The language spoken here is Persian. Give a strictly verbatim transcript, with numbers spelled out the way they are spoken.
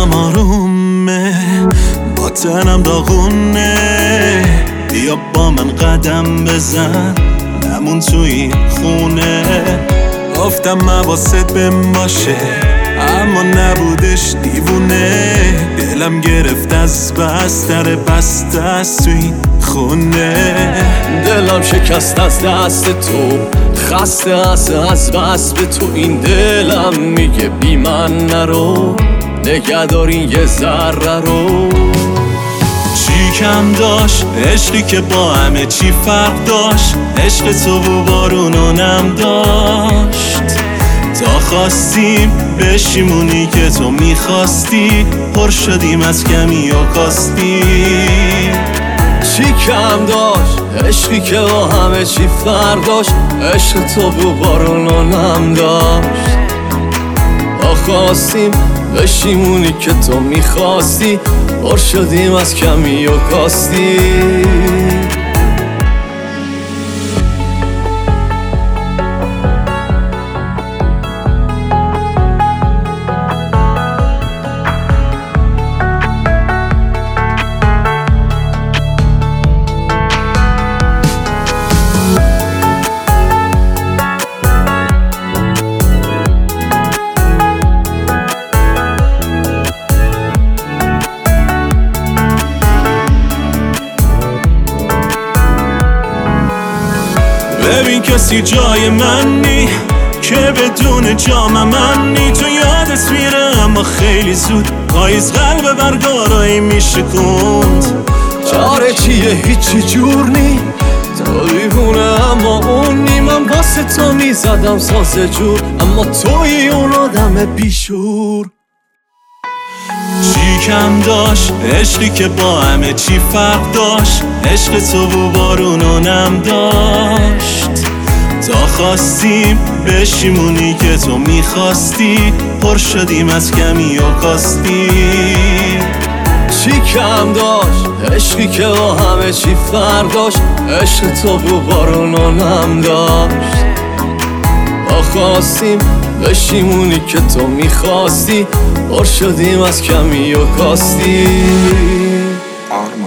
دلم آرومه، با تنم داغونه. بیا با من قدم بزن، نمون تو این خونه. گفتم مواست بهم باشه، اما نبودش، دیوونه. دلم گرفت از بستر بسته است تو این خونه. دلم شکست از دست تو، خسته است از بس به تو. این دلم میگه بی من نرو، نگه دارین یه ذره رو. چی کم داشت عشقی که با همه چی فرق داشت؟ عشق تو و بارون و نم داشت، تا خواستیم بشیمونی که تو میخواستی. پر شدیم از کمی و کاستی. چی کم داشت عشقی که با همه چی فرق داشت؟ عشق تو و بارون و نم داشت، تا خواستیم بشیمونی که تو میخواستی. پر شدیم از کمی و کاستی. ببین کسی جای من نی که بدون جام من نی. تو یادت میره اما خیلی زود، پاییز قلب برگارایی میشه کند. چاره چیه هیچی جور نی، تو دیوونه اما اون نی. من واسه تو میزدم ساز جور، اما توی اون آدم بیشور. چی کم داشت عشقی که با همه چی فرق داشت؟ عشق تو و بارون و نم داشت، تا خواستیم بشیمونی که تو میخواستی. پر شدیم از کمی و کاستی. چی کم داشت عشقی که با همه چی فرق داشت؟ عشق تو و بارون و نم داشت، تا خواستیم بشیمونی که تو میخواستی. پر شدیم از کمی و کاستی.